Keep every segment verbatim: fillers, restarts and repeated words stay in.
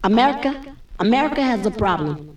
America, America has a problem.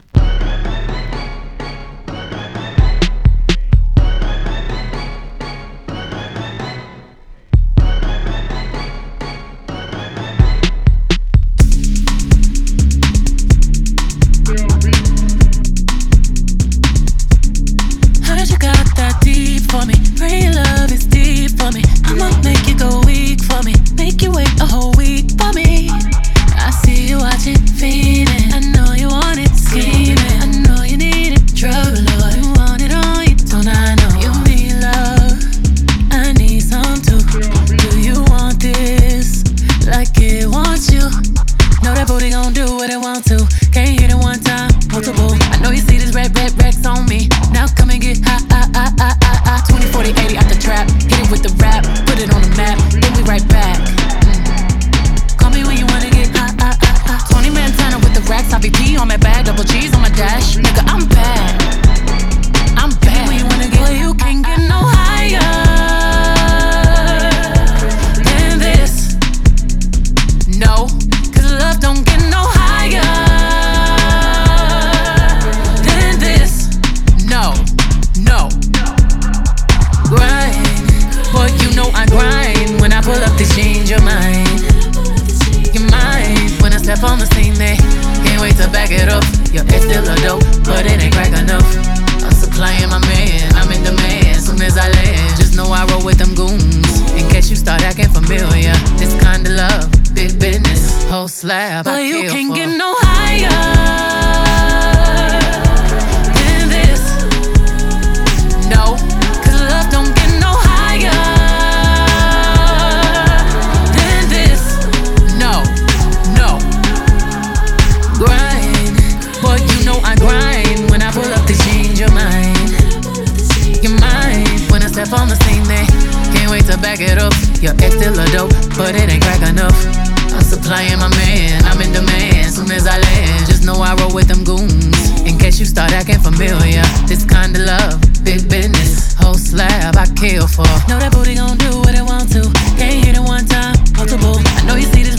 Heard you got that deep for me. Pray love is deep for me. I'ma make you go weak for me. Make you wait a whole week for me. I see you watching, feeding. I know you want it, scheming. I know you need it, drug lord. You want it on you, don't I know? You need love, I need some too. Do you want this like it wants you? Know that booty gon' do what it want to. Can't hit it one time, multiple. I know you see this red, red, Rex on me. Now come and get high, high, high, high, high, high. twenty, forty, eighty out the trap. Hit it with the rap, put it on the map. Then we right back. Mm. Call me when you wanna get high, high, high, high. twenty Montana with the racks. I V P on my bag, double G's on my dash. Nigga, I'm bad. I'm bad. When you wanna get, well, you can't get no higher than this. No, cause love don't get no higher than this. No, no. Grind, boy, you know I grind. When I pull up these jeans, you're mine. You're mine. When I step on the scene, they can't wait to back it up. Your ex still a dope, but it ain't crack enough. I'm supplying my man, I'm in demand. Soon as I land, just know I roll with them goons. In case you start acting familiar, this kind of love, big business, whole slab. Boy, you can't for. Get no higher than this. No, cause love don't get no higher than this. No, no. Grind, boy, you know I grind. When I pull up the jeans, you're mine. You're mine. When I step on the scene, they can't wait to back it up. Your ex still a dope, but it ain't crack enough. I'm supplying my man, I'm in demand. Soon as I land, just know I roll with them goons. In case you start acting familiar, this kind of love, big business, whole slab I kill for. Know that booty gon' do what it want to. Can't hit it one time, multiple. I know you see this